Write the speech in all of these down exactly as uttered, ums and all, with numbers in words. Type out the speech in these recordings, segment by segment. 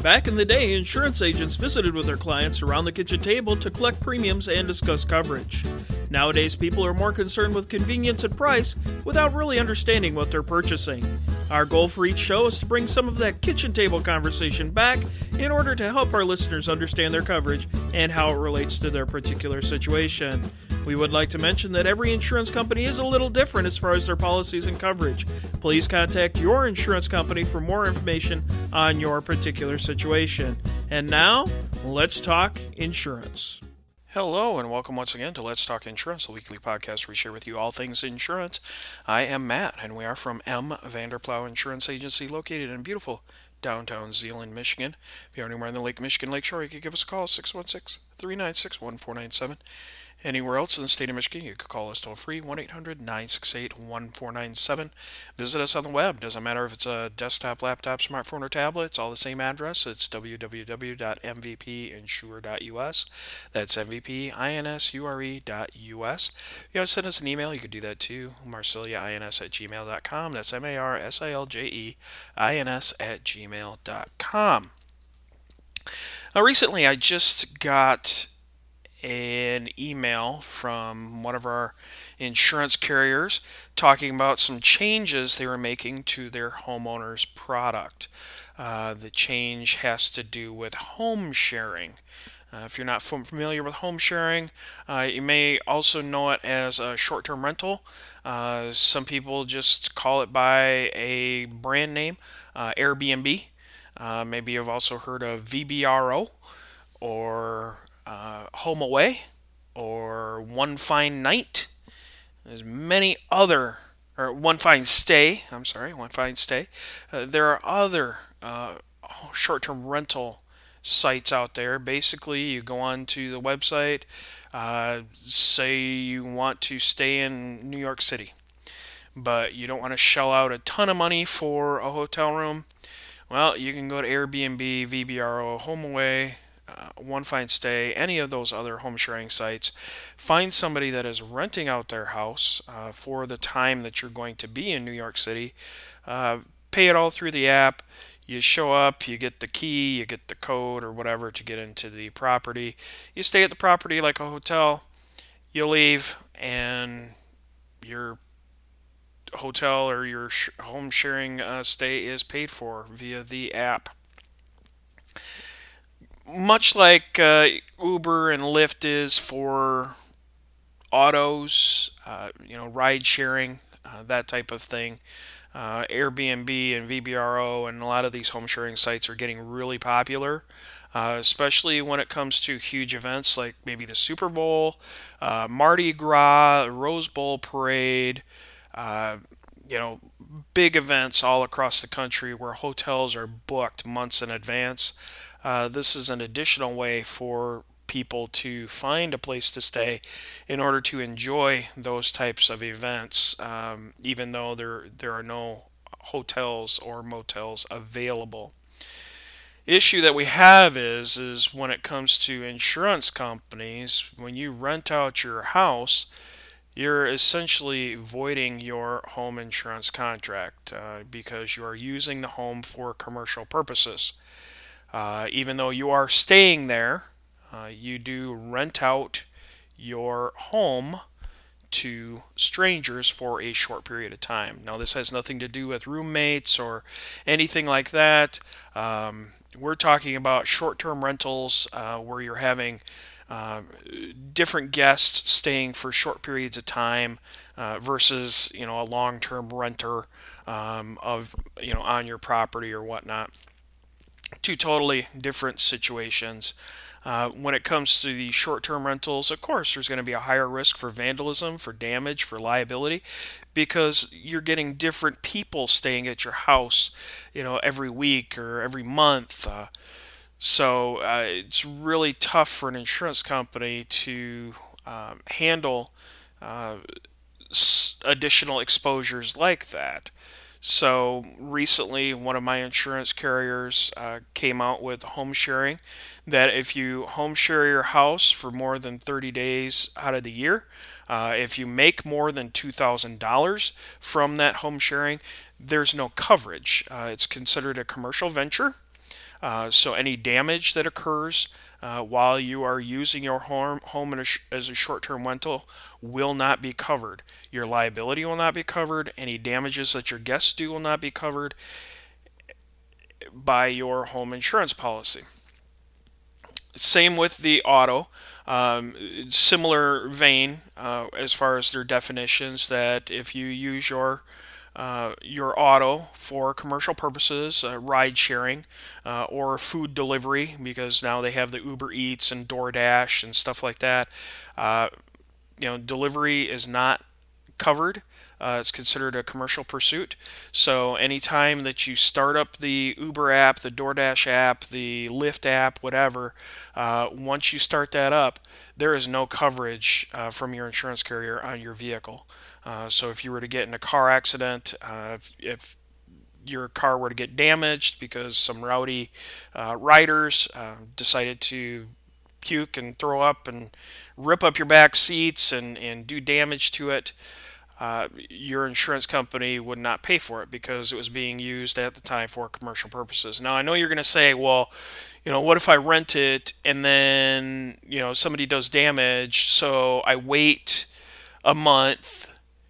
Back in the day, insurance agents visited with their clients around the kitchen table to collect premiums and discuss coverage. Nowadays, people are more concerned with convenience and price without really understanding what they're purchasing. Our goal for each show is to bring some of that kitchen table conversation back in order to help our listeners understand their coverage and how it relates to their particular situation. We would like to mention that every insurance company is a little different as far as their policies and coverage. Please contact your insurance company for more information on your particular situation. And now, let's talk insurance. Hello, and welcome once again to Let's Talk Insurance, a weekly podcast where we share with you all things insurance. I am Matt, and we are from M. Vanderplow Insurance Agency, located in beautiful downtown Zeeland, Michigan. If you're anywhere in the Lake Michigan Lakeshore, you can give us a call, six one six, three nine six, one four nine seven. Anywhere else in the state of Michigan, you can call us toll-free, one eight hundred, nine six eight, one four nine seven. Visit us on the web. Doesn't matter if it's a desktop, laptop, smartphone, or tablet. It's all the same address. It's w w w dot m v p insure dot u s. That's m v p insure dot u s. If you want to send us an email, you can do that too. marsiljains at gmail dot com. That's M A R S I L J E I N S at gmail dot com. Now, recently, I just got an email from one of our insurance carriers talking about some changes they were making to their homeowners product. Uh, the change has to do with home sharing. Uh, if you're not familiar with home sharing, uh, you may also know it as a short-term rental. Uh, some people just call it by a brand name, uh, Airbnb. Uh, maybe you've also heard of V B R O or Uh, Home Away or One Fine Night. There's many other, or One Fine Stay, I'm sorry, One Fine Stay. Uh, there are other uh, short-term rental sites out there. Basically, you go on to the website, uh, say you want to stay in New York City, but you don't want to shell out a ton of money for a hotel room. Well, you can go to Airbnb, V B R O, Home Away, Uh, One Fine Stay, any of those other home sharing sites. Find somebody that is renting out their house uh, for the time that you're going to be in New York City. Uh, pay it all through the app. You show up, you get the key, you get the code or whatever to get into the property. You stay at the property like a hotel. You leave, and your hotel or your sh- home sharing uh, stay is paid for via the app. Much like uh, Uber and Lyft is for autos, uh, you know, ride sharing, uh, that type of thing. Uh, Airbnb and V B R O and a lot of these home sharing sites are getting really popular, uh, especially when it comes to huge events like maybe the Super Bowl, uh, Mardi Gras, Rose Bowl Parade, uh, you know, big events all across the country where hotels are booked months in advance. Uh, this is an additional way for people to find a place to stay in order to enjoy those types of events, um, even though there there are no hotels or motels available. Issue that we have is is when it comes to insurance companies, when you rent out your house, you're essentially voiding your home insurance contract uh, because you are using the home for commercial purposes. Uh, even though you are staying there, uh, you do rent out your home to strangers for a short period of time. Now, this has nothing to do with roommates or anything like that. Um, we're talking about short-term rentals uh, where you're having uh, different guests staying for short periods of time uh, versus, you know, a long-term renter um, of, you know, on your property or whatnot. Two totally different situations. Uh, when it comes to the short-term rentals, of course, there's going to be a higher risk for vandalism, for damage, for liability, because you're getting different people staying at your house, you know, every week or every month. Uh, so uh, it's really tough for an insurance company to um, handle uh, s- additional exposures like that. So recently, one of my insurance carriers uh, came out with home sharing, that if you home share your house for more than thirty days out of the year, uh, if you make more than two thousand dollars from that home sharing, there's no coverage. Uh, it's considered a commercial venture. Uh, so any damage that occurs uh, while you are using your home, home a sh- as a short-term rental will not be covered. Your liability will not be covered. Any damages that your guests do will not be covered by your home insurance policy. Same with the auto. Um, similar vein uh, as far as their definitions, that if you use your uh, your auto for commercial purposes, uh, ride sharing, uh, or food delivery, because now they have the Uber Eats and DoorDash and stuff like that. Uh, you know, delivery is not covered. Uh, it's considered a commercial pursuit. So anytime that you start up the Uber app, the DoorDash app, the Lyft app, whatever, uh, once you start that up, there is no coverage uh, from your insurance carrier on your vehicle. Uh, so if you were to get in a car accident, uh, if, if your car were to get damaged because some rowdy uh, riders uh, decided to puke and throw up and rip up your back seats and, and do damage to it, uh, your insurance company would not pay for it because it was being used at the time for commercial purposes. Now, I know you're going to say, well, you know, what if I rent it and then, you know, somebody does damage, so I wait a month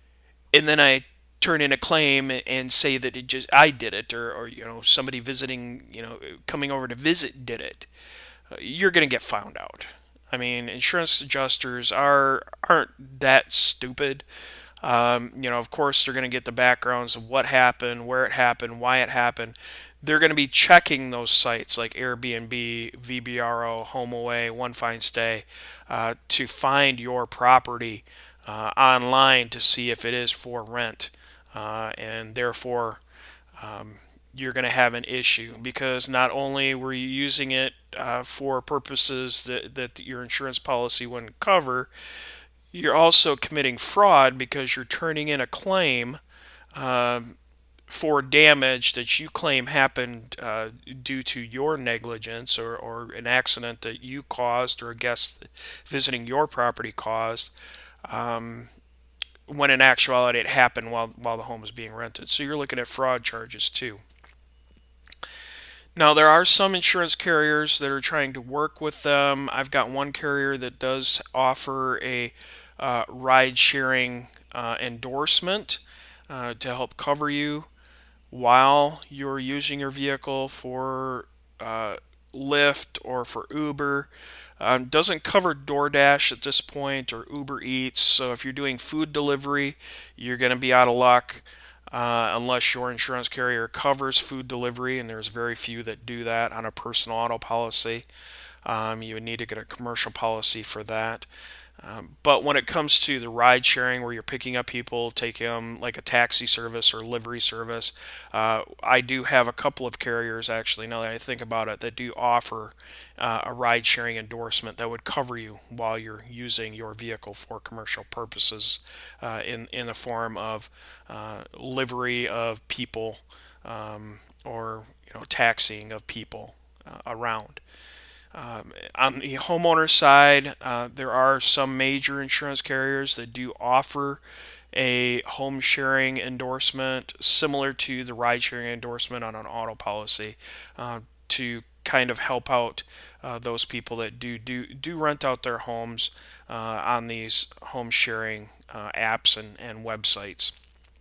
and then I turn in a claim and say that it just I did it, or, or you know, somebody visiting, you know, coming over to visit did it. Uh, you're going to get found out. I mean, insurance adjusters are aren't that stupid. Um, you know, of course, they're going to get the backgrounds of what happened, where it happened, why it happened. They're going to be checking those sites like Airbnb, V B R O, HomeAway, One Fine Stay, uh, to find your property uh, online to see if it is for rent, uh, and therefore um, you're going to have an issue, because not only were you using it uh, for purposes that, that your insurance policy wouldn't cover, you're also committing fraud because you're turning in a claim um, for damage that you claim happened uh, due to your negligence, or, or an accident that you caused or a guest visiting your property caused, um, when in actuality it happened while, while the home was being rented. So you're looking at fraud charges too. Now, there are some insurance carriers that are trying to work with them. I've got one carrier that does offer a uh, ride-sharing uh, endorsement uh, to help cover you while you're using your vehicle for uh, Lyft or for Uber. Um, doesn't cover DoorDash at this point or Uber Eats. So if you're doing food delivery, you're going to be out of luck. Uh, unless your insurance carrier covers food delivery, and there's very few that do that on a personal auto policy. Um, you would need to get a commercial policy for that. Um, but when it comes to the ride sharing, where you're picking up people, taking them like a taxi service or livery service, uh, I do have a couple of carriers, actually, now that I think about it, that do offer uh, a ride sharing endorsement that would cover you while you're using your vehicle for commercial purposes, uh, in, in the form of uh, livery of people, um, or you know, taxiing of people uh, around. Um, on the homeowner side, uh, there are some major insurance carriers that do offer a home sharing endorsement similar to the ride sharing endorsement on an auto policy, uh, to kind of help out uh, those people that do do do rent out their homes uh, on these home sharing uh, apps and, and websites.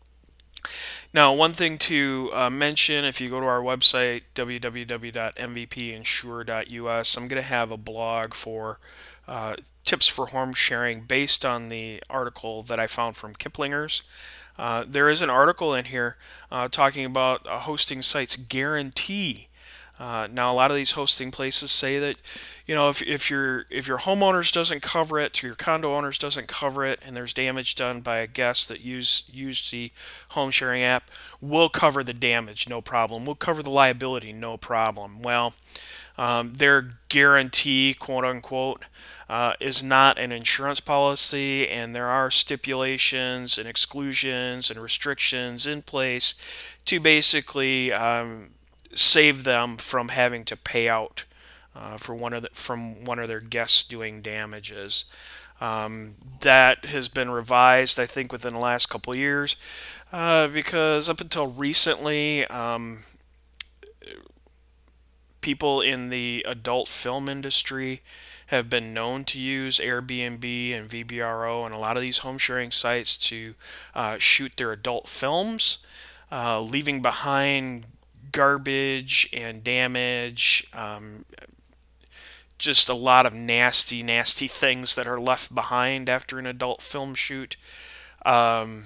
Now, one thing to uh, mention, if you go to our website, w w w dot m v p insure dot u s, I'm going to have a blog for uh, tips for home sharing based on the article that I found from Kiplinger's. Uh, there is an article in here uh, talking about uh, hosting sites guarantee. Uh, now, a lot of these hosting places say that, you know, if, if your if your homeowners doesn't cover it, or your condo owners doesn't cover it, and there's damage done by a guest that use used the home sharing app, we'll cover the damage, no problem. We'll cover the liability, no problem. Well, um, their guarantee, quote unquote, uh, is not an insurance policy, and there are stipulations and exclusions and restrictions in place to basically um, save them from having to pay out uh, for one of the, from one of their guests doing damages. Um, that has been revised, I think, within the last couple of years, uh, because up until recently, um, people in the adult film industry have been known to use Airbnb and V B R O and a lot of these home sharing sites to uh, shoot their adult films, uh, leaving behind garbage and damage, um, just a lot of nasty, nasty things that are left behind after an adult film shoot. Um,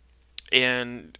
and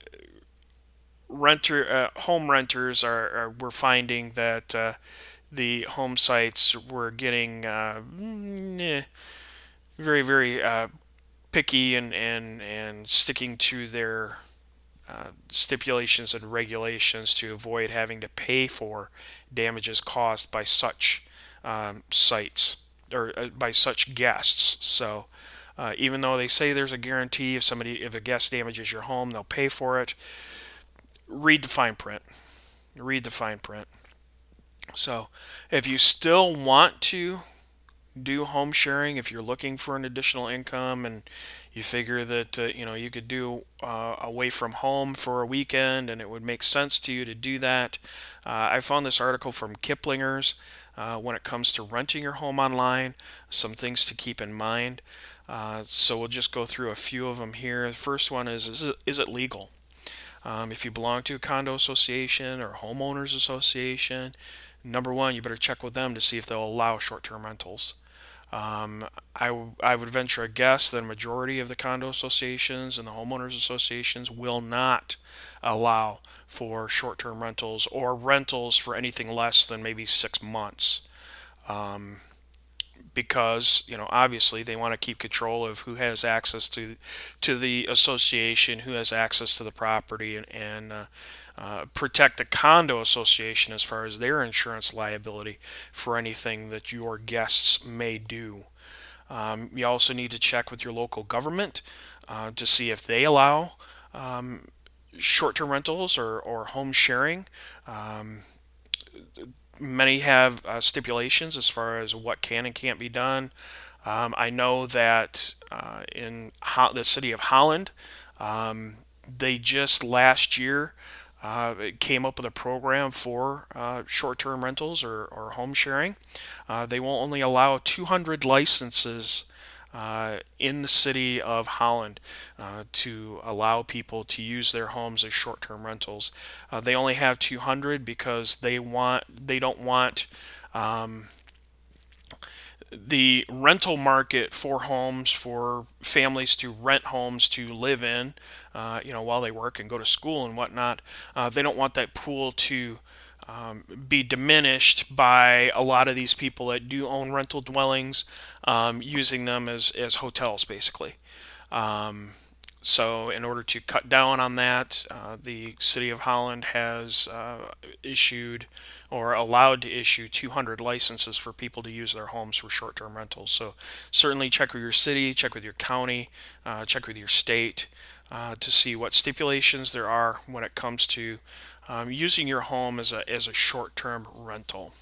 renter uh, home renters are, are we're finding that uh, the home sites were getting uh, eh, very very uh, picky and, and and sticking to their uh, stipulations and regulations to avoid having to pay for damages caused by such um, sites or uh, by such guests. So uh, even though they say there's a guarantee if somebody if a guest damages your home, they'll pay for it. Read the fine print. Read the fine print. So if you still want to do home sharing, if you're looking for an additional income and you figure that uh, you know you could do uh, away from home for a weekend and it would make sense to you to do that, uh, I found this article from Kiplinger's uh, when it comes to renting your home online, some things to keep in mind. Uh, so we'll just go through a few of them here. The first one is, is it, is it legal? Um, if you belong to a condo association or homeowners association, number one, you better check with them to see if they'll allow short-term rentals. Um, I, w- I would venture a guess that a majority of the condo associations and the homeowners associations will not allow for short-term rentals or rentals for anything less than maybe six months. Um, because you know obviously they want to keep control of who has access to to the association, who has access to the property, and, and uh, uh, protect the condo association as far as their insurance liability for anything that your guests may do. Um, you also need to check with your local government uh, to see if they allow um, short-term rentals or, or home sharing. Um, Many have uh, stipulations as far as what can and can't be done. Um, I know that uh, in Ho- the city of Holland, um, they just last year uh, came up with a program for uh, short-term rentals or, or home sharing. Uh, they will only allow two hundred licenses uh, in the city of Holland uh, to allow people to use their homes as short-term rentals. Uh, they only have two hundred because they want they don't want um, the rental market for homes for families to rent homes to live in, uh, you know, while they work and go to school and whatnot. Uh, they don't want that pool to um, be diminished by a lot of these people that do own rental dwellings, um, using them as, as hotels basically. Um, so in order to cut down on that, uh, the City of Holland has uh, issued or allowed to issue two hundred licenses for people to use their homes for short-term rentals. So certainly check with your city, check with your county, uh, check with your state uh, to see what stipulations there are when it comes to um, using your home as a, as a short-term rental.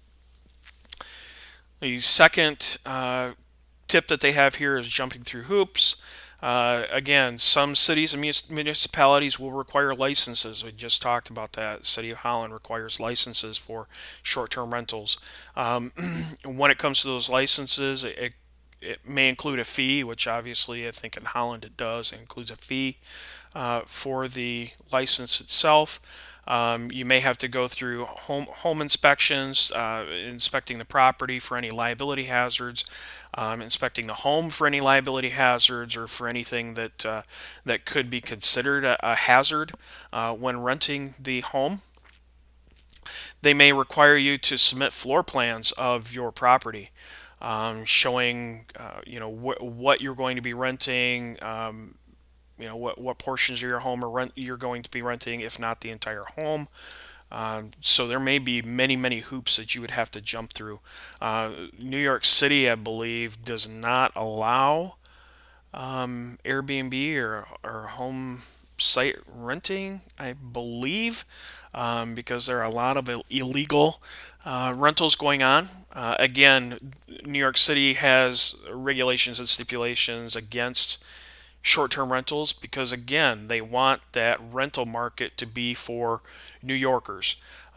The second uh, tip that they have here is jumping through hoops. Uh, again, some cities and municipalities will require licenses. We just talked about that. The City of Holland requires licenses for short-term rentals. Um, when it comes to those licenses, it, it may include a fee, which obviously I think in Holland it does. It includes a fee uh, for the license itself. Um, you may have to go through home home inspections, uh, inspecting the property for any liability hazards, um, inspecting the home for any liability hazards or for anything that uh, that could be considered a, a hazard uh, when renting the home. They may require you to submit floor plans of your property, um, showing uh, you know wh- what you're going to be renting. Um, you know what what portions of your home are rent you're going to be renting, if not the entire home. Um, so there may be many many hoops that you would have to jump through. Uh, New York City, I believe, does not allow um, Airbnb or or home site renting, I believe, um, because there are a lot of illegal uh, rentals going on. Uh, again, New York City has regulations and stipulations against short-term rentals because again they want that rental market to be for New Yorkers.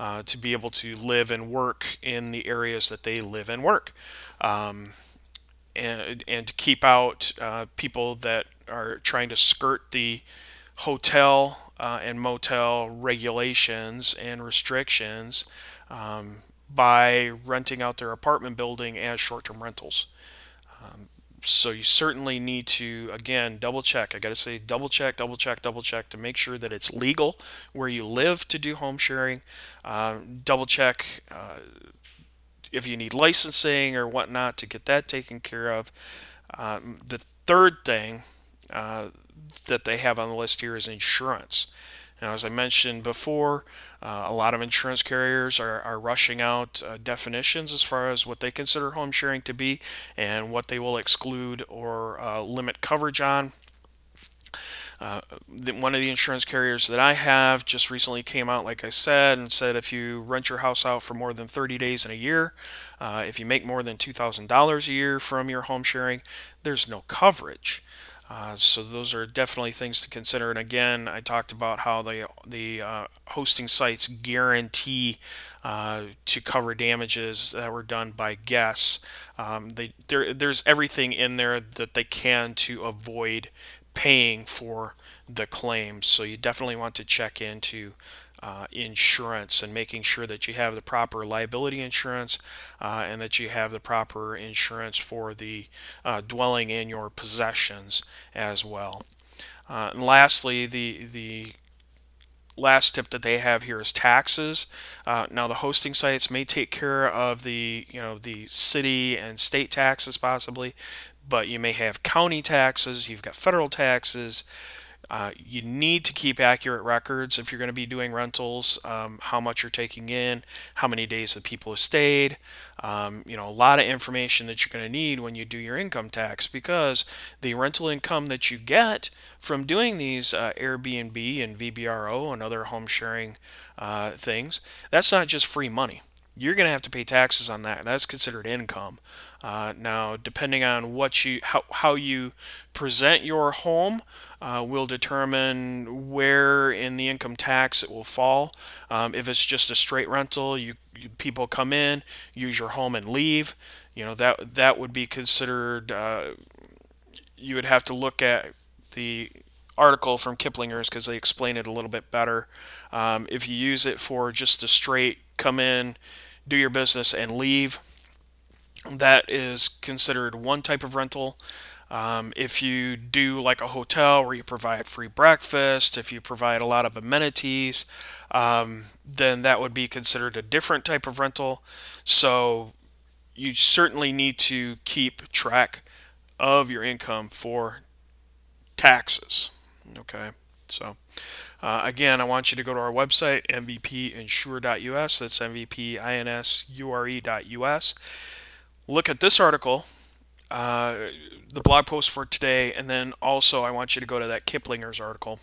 uh, to be able to live and work in the areas that they live and work. Um, and, and to keep out uh, people that are trying to skirt the hotel uh, and motel regulations and restrictions um, by renting out their apartment building as short-term rentals. Um, so you certainly need to, again, double check. I got to say, double check, double check, double check to make sure that it's legal where you live to do home sharing. Uh, double check uh, if you need licensing or whatnot to get that taken care of. Um, the third thing uh, that they have on the list here is insurance. Now, as I mentioned before, uh, a lot of insurance carriers are, are rushing out uh, definitions as far as what they consider home sharing to be and what they will exclude or uh, limit coverage on. Uh, the, one of the insurance carriers that I have just recently came out, like I said, and said if you rent your house out for more than thirty days in a year, uh, if you make more than two thousand dollars a year from your home sharing, there's no coverage. Uh, so those are definitely things to consider. And again, I talked about how the the uh, hosting sites guarantee uh, to cover damages that were done by guests. Um, they there there's everything in there that they can to avoid paying for the claims. So you definitely want to check into uh, insurance and making sure that you have the proper liability insurance uh, and that you have the proper insurance for the uh, dwelling in your possessions as well. Uh, and lastly, the the last tip that they have here is taxes. Uh, now the hosting sites may take care of the you know the city and state taxes possibly, but you may have county taxes, you've got federal taxes. Uh, you need to keep accurate records if you're going to be doing rentals, um, how much you're taking in, how many days the people have stayed, um, you know, a lot of information that you're going to need when you do your income tax, because the rental income that you get from doing these uh, Airbnb and V B R O and other home sharing uh, things, that's not just free money. You're going to have to pay taxes on that. That's considered income. Uh, now, depending on what you how, how you present your home, uh, will determine where in the income tax it will fall. Um, if it's just a straight rental, you, you people come in, use your home, and leave. You know that that would be considered. Uh, you would have to look at the article from Kiplinger's because they explain it a little bit better. Um, if you use it for just a straight come in, do your business, and leave, that is considered one type of rental. Um, if you do like a hotel where you provide free breakfast, if you provide a lot of amenities, um, then that would be considered a different type of rental. So you certainly need to keep track of your income for taxes. Okay, so uh, again, I want you to go to our website, M V P insure dot U S. That's M V P insure dot U S. Look at this article, uh, the blog post for today, and then also I want you to go to that Kiplinger's article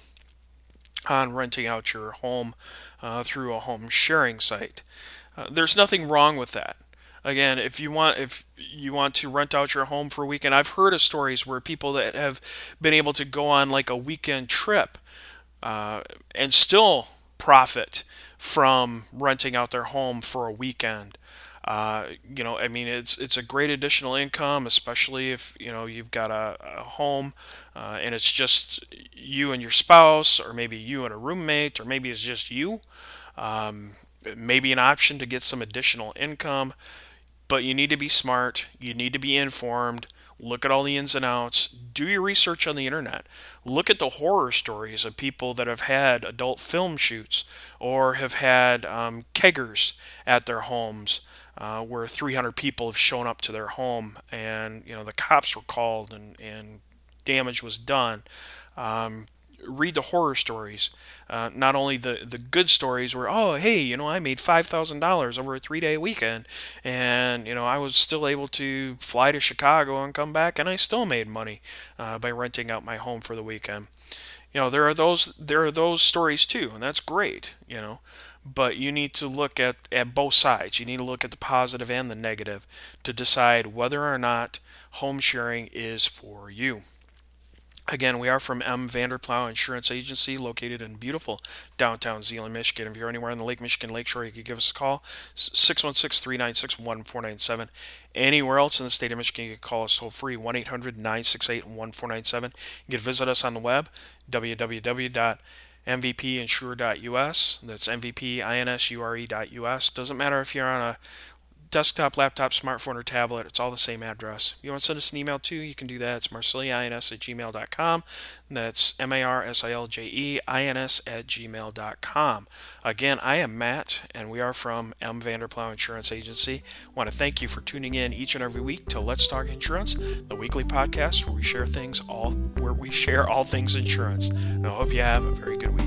on renting out your home uh, through a home sharing site. Uh, there's nothing wrong with that. Again, if you want if you want to rent out your home for a weekend, I've heard of stories where people that have been able to go on like a weekend trip uh, and still profit from renting out their home for a weekend. Uh, you know, I mean, it's it's a great additional income, especially if you know you've got a, a home uh, and it's just you and your spouse, or maybe you and a roommate, or maybe it's just you. Um, maybe an option to get some additional income, but you need to be smart. You need to be informed. Look at all the ins and outs. Do your research on the internet. Look at the horror stories of people that have had adult film shoots or have had um, keggers at their homes. Uh, where three hundred people have shown up to their home, and you know the cops were called and, and damage was done. Um, read the horror stories, uh, not only the, the good stories where, oh hey, you know I made five thousand dollars over a three day weekend, and you know I was still able to fly to Chicago and come back, and I still made money uh, by renting out my home for the weekend. You know there are those there are those stories too, and that's great. You know. But you need to look at, at both sides. You need to look at the positive and the negative to decide whether or not home sharing is for you. Again, we are from M. Vanderplow Insurance Agency, located in beautiful downtown Zeeland, Michigan. If you're anywhere in the Lake Michigan Lakeshore, you can give us a call, six one six, three nine six, one four nine seven. Anywhere else in the state of Michigan, you can call us toll free, one eight hundred, nine six eight, one four nine seven. You can visit us on the web, w w w dot m v p insure dot u s. That's M V P insure dot u s. Doesn't matter if you're on a desktop, laptop, smartphone, or tablet. It's all the same address. If you want to send us an email too, you can do that. It's marsiljeins at gmail dot com. That's M A R S I L J E I N S at gmail dot com. Again, I am Matt, and we are from M. Vanderplow Insurance Agency. I want to thank you for tuning in each and every week to Let's Talk Insurance, the weekly podcast where we share things all where we share all things insurance. And I hope you have a very good week.